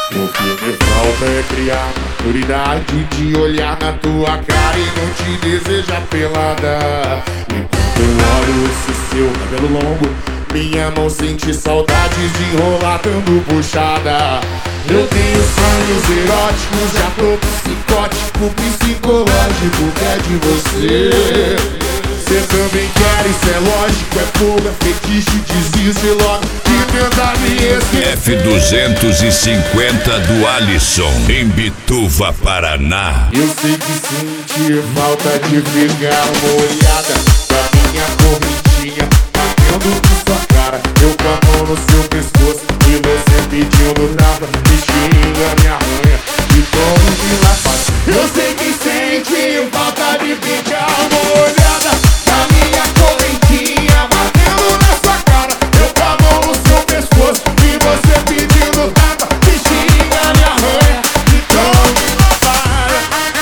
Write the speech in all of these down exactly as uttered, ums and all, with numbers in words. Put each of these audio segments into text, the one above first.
O que me falta é criar maturidade de olhar na tua cara e não te desejar pelada. Enquanto eu olho esse seu cabelo longo, minha mão sente saudades de enrolar dando puxada. Eu tenho sonhos eróticos, já tô psicótico, psicológico, que é de você. Cê também quer, isso é lógico, é fogo, é fetiche, desiste logo e tenta me esquecer. F duzentos e cinquenta do Alisson, em Bituva, Paraná. Eu sei que senti falta de ficar molhada da minha correntinha batendo na sua cara. Eu com a mão no seu pescoço e você pedindo tapa, me xinga, me arranha e como de lapada. Eu sei que sente falta de ficar molhada da minha correntinha batendo na sua cara. Eu com a mão no seu pescoço e você pedindo tapa, me xinga, me arranha e como de lapada.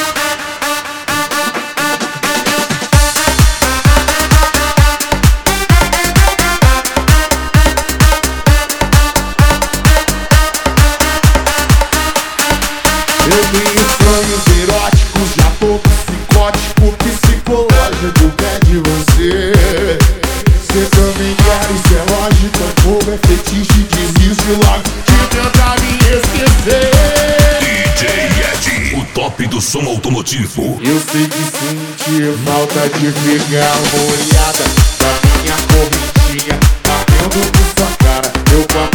Eu tenho sonhos eróticos, já tô psicótico, psicológico, que é de você. Cê também quer, isso é lógico, é fogo, é fetiche, desiste logo de tentar me esquecer. D J Ed, o top do som automotivo. Eu sei que senti falta de ficar molhada da minha correntinha batendo por sua cara. Eu com a